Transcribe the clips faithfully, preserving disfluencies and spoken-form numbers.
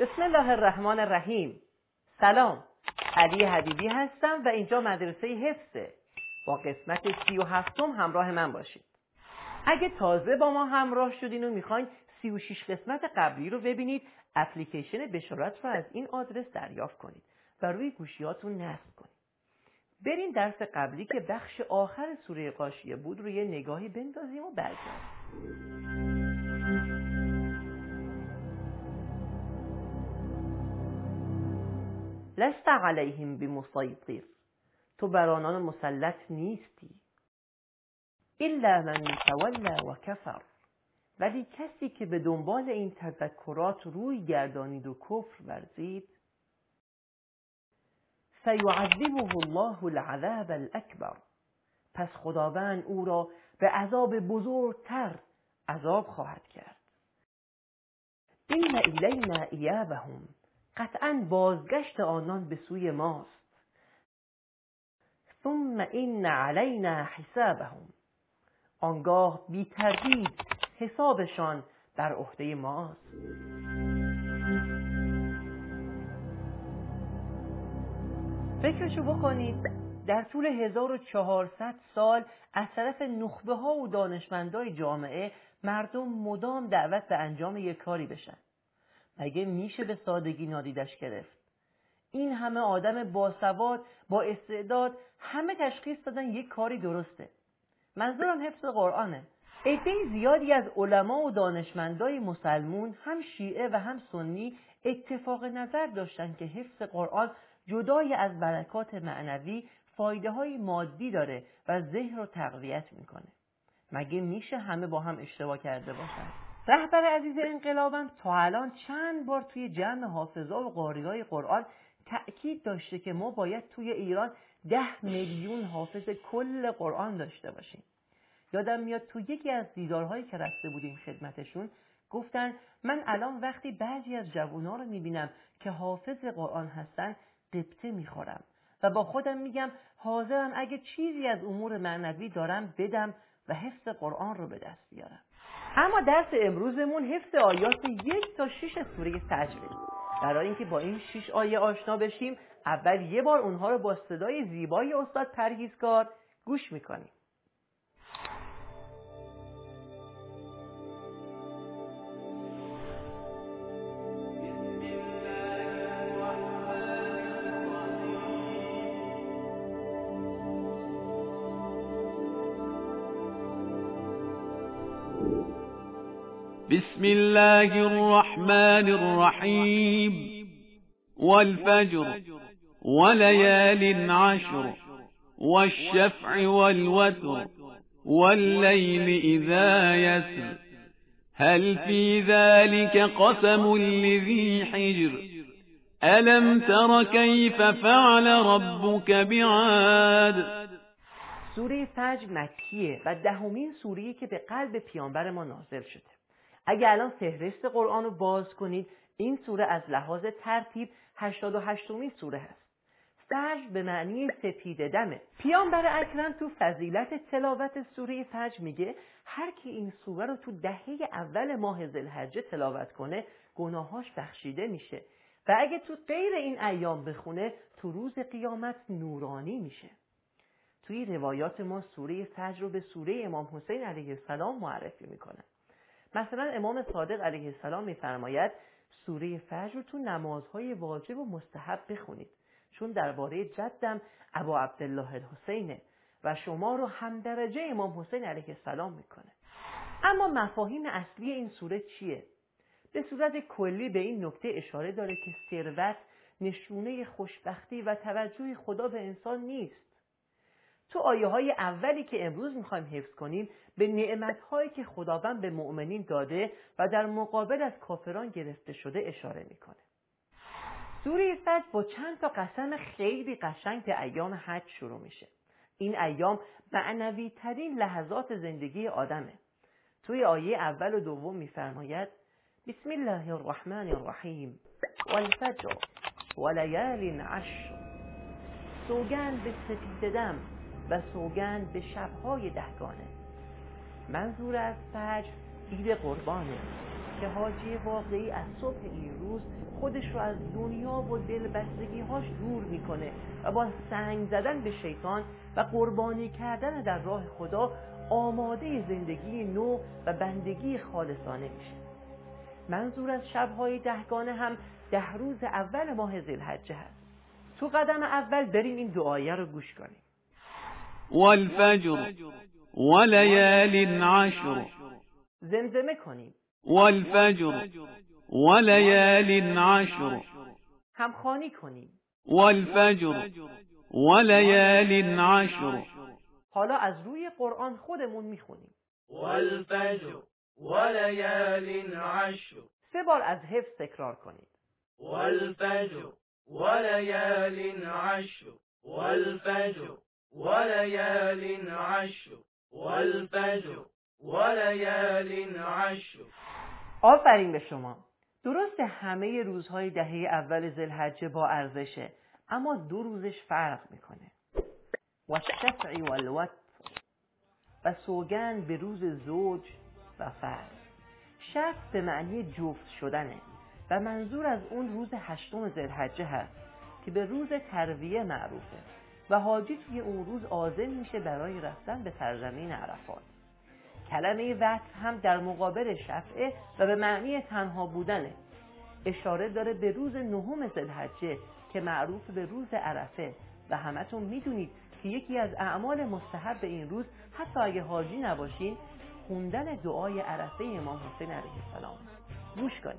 بسم الله الرحمن الرحیم. سلام، علی حبیبی هستم و اینجا مدرسه حفظه. با قسمت سی و هفتم همراه من باشید. اگه تازه با ما همراه شدین و میخواین سی و شش قسمت قبلی رو ببینید، اپلیکیشن بشارت رو از این آدرس دریافت کنید و روی گوشیاتون نصب کنید. بریم درس قبلی که بخش آخر سوره غاشیه بود رو یه نگاهی بندازیم و برگردیم. لست علیهم بمسیطر، تو بر آنان مسلط نیستی. الا من تولى و کفر، ولی کسی که به دنبال این تذکرات روی گردانید و کفر ورزید، فیعذبه الله العذاب الاکبر، پس خداوند او را به عذاب بزرگتر عذاب خواهد کرد. این الینا ایابهم، قطعاً بازگشت آنان به سوی ماست. ثم این علینا حسابهم، آنگاه بی تردید حسابشان بر عهده ماست. فکرشو بکنید، در طول هزار و چهارصد سال از طرف نخبه ها و دانشمندای جامعه مردم مدام دعوت به انجام یک کاری بشن. مگه میشه به سادگی نادیدش گرفت؟ این همه آدم باسواد، با استعداد، همه تشخیص دادن یک کاری درسته. منظورم حفظ قرآنه. عده زیادی از علما و دانشمندای مسلمون، هم شیعه و هم سنی، اتفاق نظر داشتن که حفظ قرآن جدای از برکات معنوی فایده های مادی داره و ذهن رو تقویت میکنه. مگه میشه همه با هم اشتباه کرده باشن؟ رهبر عزیز انقلابم تا الان چند بار توی جمع حافظا و قاریای قرآن تأکید داشته که ما باید توی ایران ده میلیون حافظ کل قرآن داشته باشیم. یادم میاد تو یکی از دیدارهایی که رفته بودیم خدمتشون گفتن من الان وقتی بعضی از جوونا رو میبینم که حافظ قرآن هستن قبطه میخورم و با خودم میگم حاضرم اگه چیزی از امور معنوی دارم بدم و حفظ قرآن رو به دست بیارم. اما درس امروزمون حفظ آیات یک تا شش سوره سجده. برای اینکه با این شش آیه آشنا بشیم، اول یه بار اونها رو با صدای زیبای استاد پرهیزکار گوش میکنیم. بسم الله الرحمن الرحیم والفجر وليال عشر والشفع والوتر والليل إذا يسر هل في ذلك قسم لذي حجر ألم تر كيف فعل ربك بعاد. سوره فجر مکیه و دهمین سوره‌ای که به قلب پیامبر ما نازل شده. اگه الان فهرست قرآن رو باز کنید، این سوره از لحاظ ترتیب هشتاد و هشتمین سوره هست. فجر به معنی سپید دمه. پیامبر اکرم تو فضیلت تلاوت سوره فجر میگه هر کی این سوره رو تو دهه اول ماه ذوالحجه تلاوت کنه گناهاش بخشیده میشه و اگه تو غیر این ایام بخونه تو روز قیامت نورانی میشه. توی روایات ما سوره فجر رو به سوره امام حسین علیه السلام معرفی میکنه. مثلا امام صادق علیه السلام میفرماید سوره فجر رو تو نمازهای واجب و مستحب بخونید، چون درباره جدم ابا عبدالله الحسینه و شما رو هم درجه امام حسین علیه السلام میکنه. اما مفاهیم اصلی این سوره چیه؟ به صورت کلی به این نکته اشاره داره که ثروت نشونه خوشبختی و توجه خدا به انسان نیست. تو آیه های اولی که امروز میخوایم حفظ کنیم به نعمت هایی که خداوند به مؤمنین داده و در مقابل از کافران گرفته شده اشاره میکنه. سوره فجر با چند تا قسم خیلی قشنگ به ایام حج شروع میشه. این ایام معنوی ترین لحظات زندگی آدمه. توی آیه اول و دوم میفرماید بسم الله الرحمن الرحیم والفجر ولیال عشر، سوگند به سپید دم و سوگند به شبهای دهگانه. منظور از فجر عید قربانه که حاجی واقعی از صبح این روز خودش رو از دنیا و دلبستگی‌هاش دور میکنه و با سنگ زدن به شیطان و قربانی کردن در راه خدا آماده زندگی نو و بندگی خالصانه میشه. منظور از شب‌های دهگانه هم ده روز اول ماه ذی‌الحجه هست. تو قدم اول بریم این دعایه رو گوش کنیم. والفجر وليال عشر. زمزمه کنیم. والفجر وليال عشر. همخوانی کنیم. والفجر وليال عشر. حالا از روی قرآن خودمون میخونیم. والفجر وليال عشر. سه بار از حفظ تکرار کنید. والفجر وليال عشر. والفجر وليال عشر. والفجر وليال عشر. آفرین به شما. درست همه روزهای دهه اول ذی‌الحجه با ارزشه، اما دو روزش فرق میکنه. و الشفع و الوتر، و سوگند به روز زوج و فرد. شفع به معنی جفت شدنه و منظور از اون روز هشتم ذی‌الحجه هست که به روز ترویه معروفه و حاجی توی اون روز عازم میشه برای رفتن به سرزمین عرفات. کلمه وتر هم در مقابل شفعه و به معنی تنها بودنه. اشاره داره به روز نهم ذی‌الحجه که معروف به روز عرفه و همتون میدونید که یکی از اعمال مستحب این روز حتی اگه حاجی نباشین خوندن دعای عرفه امام حسین علیه السلام. گوش کنید.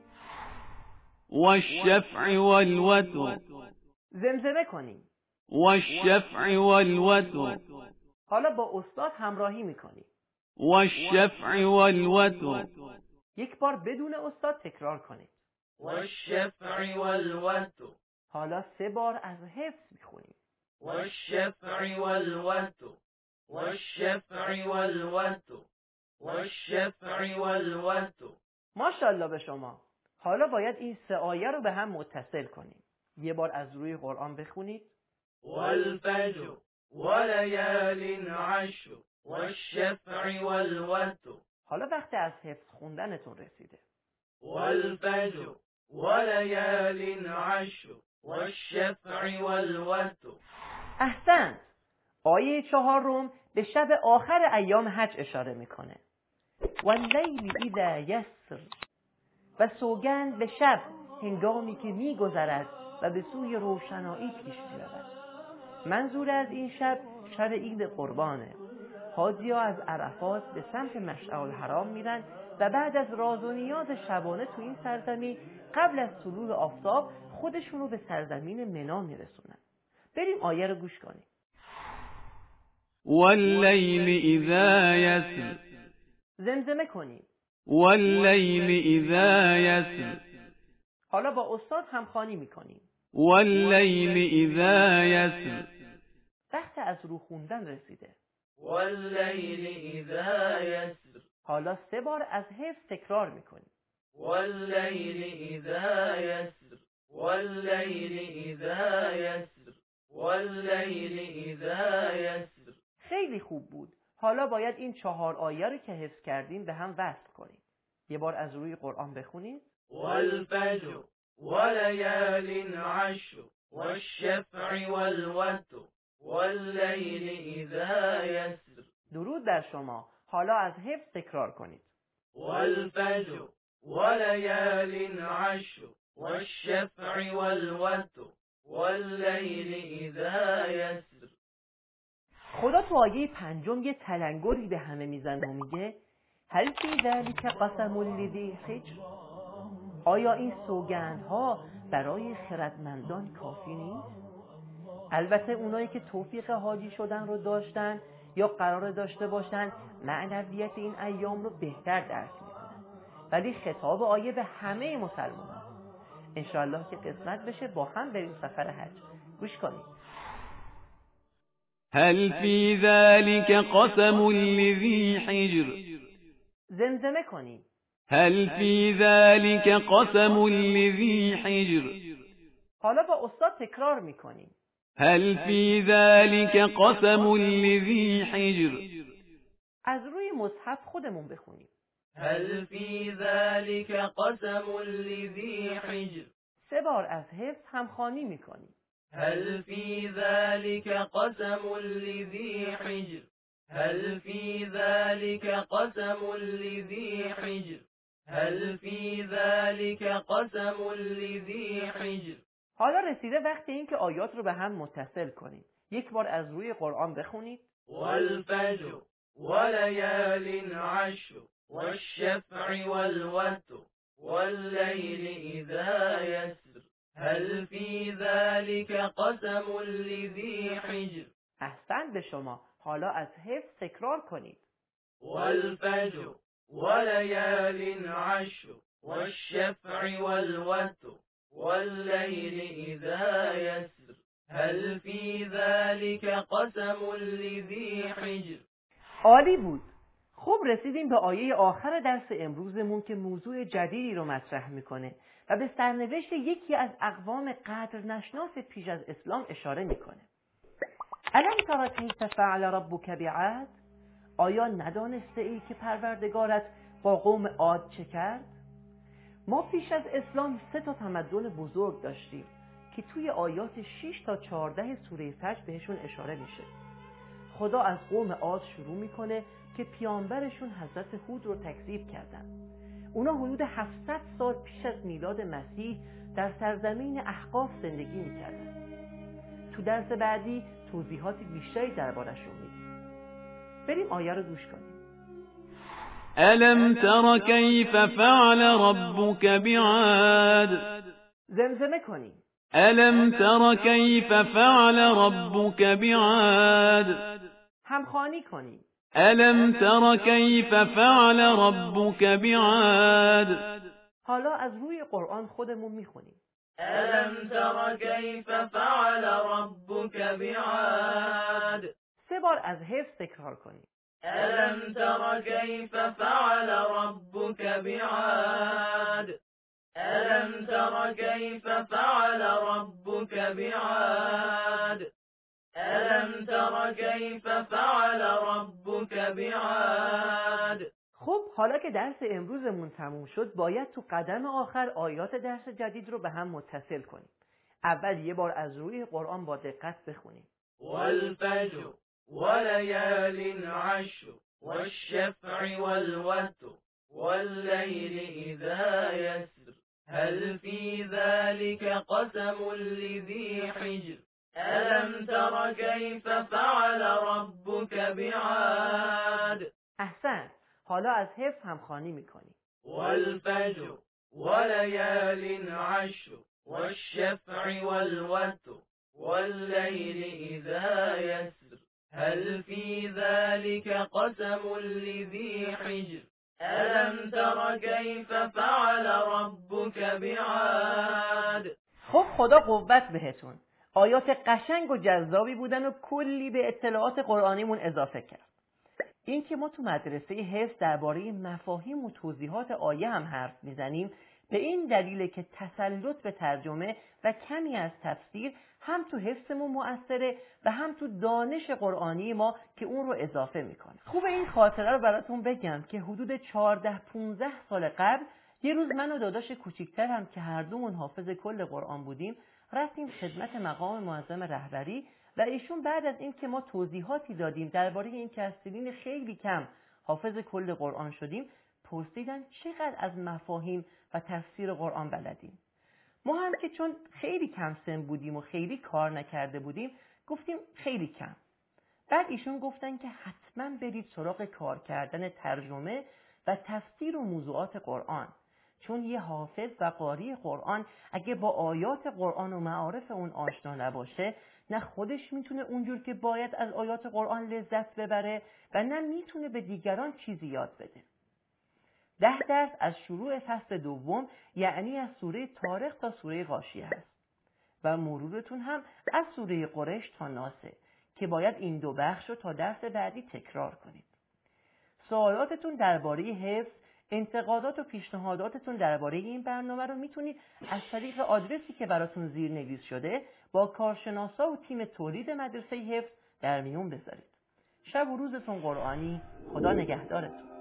والشفع والوتر. زمزمه کنیم. والشفع والوتر. حالا با استاد همراهی میکنیم. والشفع والوتر. یک بار بدون استاد تکرار کنید. والشفع والوتر. حالا سه بار از حفظ میخونیم. والشفع والوتر. والشفع والوتر. والشفع والوتر. ماشاءالله به شما. حالا باید این سه آیه رو به هم متصل کنیم. یه بار از روی قرآن بخونید. والفجر وليال عشر. والشفع والوتر. حالا وقت از حفظ خوندنتون رسیده. والفجر وليال عشر. والشفع والوتر. احسنت. آیه چهارم به شب آخر ایام حج اشاره میکنه. واللیل اذا یسر، و سوگند به شب هنگامی که میگذرد و به سوی روشنایی پیش میرود. منظور از این شب شب عید قربانه. حاجی‌ها از عرفات به سمت مشعر الحرام میرن و بعد از راز و نیاز شبانه تو این سرزمین قبل از طلوع آفتاب خودشونو به سرزمین منا میرسونن. بریم آیه رو گوش کنیم. واللیل اذا یسر. زمزمه کنیم. واللیل اذا یسر. حالا با استاد همخوانی میکنیم. واللیل اذا یسر. وقت از رو خوندن رسیده. واللیل اذا یسر. حالا سه بار از حفظ تکرار میکنیم. واللیل اذا یسر. واللیل اذا یسر. واللیل اذا یسر. خیلی خوب بود. حالا باید این چهار آیه رو که حفظ کردیم به هم وصل کنیم. یه بار از روی قرآن بخونید. والفجر وليال عشر. والشفع والوتر. واللیل اذا یسر. درود بر شما. حالا از حفظ تکرار کنید. والفجر وليال عشر. والشفع والوتر. واللیل اذا یسر. خدا تو آیه پنجم یه تلنگری به همه میزنه و میگه هل فی ذلک قسم لذی حجر. آیا این سوگندها برای خردمندان کافی نیست؟ البته اونایی که توفیق حاجی شدن رو داشتن یا قرار داشته باشن معنویت این ایام رو بهتر درک میکنن، ولی خطاب آیه به همه مسلمانان. انشاءالله که قسمت بشه با هم بریم سفر حج. گوش کنید. هل فی ذلک قسم لذی حجر. زمزمه کنید. هل فی ذلک قسم لذی حجر. حالا با استاد تکرار میکنیم. هل فی ذلک قسم لذی حجر. از روی مصحف خودمون بخونیم. هل في ذلك قسم لذي حجر سه بار از حفظ همخوانی میکنیم. هل في ذلك قسم لذي حجر هل في ذلك قسم لذي حجر هل في ذلك قسم لذي حجر. حالا رسیده وقت این که آیات رو به هم متصل کنیم. یک بار از روی قرآن بخونید. والفجر وليال عشر والشفع والوتر والليل إذا يسر هل في ذلك قسم لذي حجر. احسن به شما. حالا از حفظ تکرار کنید. والفجر وليال عشر والشفع والوتر والليل إذا يسر هل في ذلك قسم لذي حجر. عالی بود. خوب رسیدیم به آیه آخر درس امروزمون که موضوع جدیدی رو مطرح میکنه و به سرنوشت یکی از اقوام قدر نشناس پیش از اسلام اشاره میکنه. الم تر کیف فعل ربک بعاد؟ آیا ندانسته ای که پروردگارت با قوم عاد چه کرد؟ ما پیش از اسلام سه تا تمدن بزرگ داشتیم که توی آیات شش تا چهارده سوره فجر بهشون اشاره میشه. خدا از قوم عاد شروع میکنه که پیامبرشون حضرت هود رو تکذیب کردن. اونا حدود هفتصد سال پیش از میلاد مسیح در سرزمین احقاف زندگی میکردن. تو درس بعدی توضیحات بیشتری دربارشون میدیم. بریم آیه رو گوش کنیم. ألم تر كيف فعل ربك بعاد زمزمه کنیم. ألم تر كيف فعل ربك بعاد همخوانی کنیم. ألم تر كيف فعل ربك بعاد. حالا از روی قرآن خودمون میخونیم. ألم تر كيف فعل ربك بعاد. سه بار از حفظ تکرار کنیم. ألم تر كيف فعل ربك بعاد. ألم تر كيف فعل ربك بعاد. ألم تر كيف فعل ربك بعاد. خب حالا که درس امروزمون تموم شد باید تو قدم آخر آیات درس جدید رو به هم متصل کنیم. اول یه بار از روی قرآن با دقت بخونیم. والفجر وليال عشر والشفع والوتر والليل إذا يسر هل في ذلك قسم لذي حجر. ألم تر كيف فعل ربك بعاد. احسن. حالا از حفظ همخوانی میکنیم. والفجر وليال عشر والشفع والوتر والليل إذا يسر هل في ذلك قسم لذي حجر. ألم تر كيف فعل ربك بعاد. خب خدا قوت بهتون. آیات قشنگ و جذابی بودن و کلی به اطلاعات قرآنیمون اضافه کرد. این که ما تو مدرسه حفظ درباره مفاهیم و توضیحات آیه هم حرف میزنیم به این دلیله که تسلط به ترجمه و کمی از تفسیر هم تو حفظمون مؤثره و هم تو دانش قرآنی ما که اون رو اضافه میکنه. خوب این خاطره رو براتون بگم که حدود چهارده پانزده سال قبل یه روز من و داداش کوچیکترم که هر دومون حافظ کل قرآن بودیم رفتیم خدمت مقام معظم رهبری و ایشون بعد از این که ما توضیحاتی دادیم درباره این که از سنین خیلی کم حافظ کل قرآن شدیم پرسیدن چقدر از مفاهیم و تفسیر قرآن بلدیم. ما هم که چون خیلی کم سن بودیم و خیلی کار نکرده بودیم گفتیم خیلی کم. بعد ایشون گفتن که حتما برید سراغ کار کردن ترجمه و تفسیر و موضوعات قرآن، چون یه حافظ و قاری قرآن اگه با آیات قرآن و معارف اون آشنا نباشه نه خودش میتونه اونجور که باید از آیات قرآن لذت ببره و نه میتونه به دیگران چیزی یاد بده. ده درس از شروع فصل دوم یعنی از سوره طارق تا سوره غاشیه هست و مرورتون هم از سوره قریش تا ناسه که باید این دو بخش رو تا درس بعدی تکرار کنید. سوالاتتون درباره حفظ، انتقادات و پیشنهاداتتون درباره این برنامه رو میتونید از طریق آدرسی که براتون زیر نویس شده با کارشناسا و تیم تولید مدرسه حفظ در میون بذارید. شب و روزتون قرآنی. خدا نگهدارتون.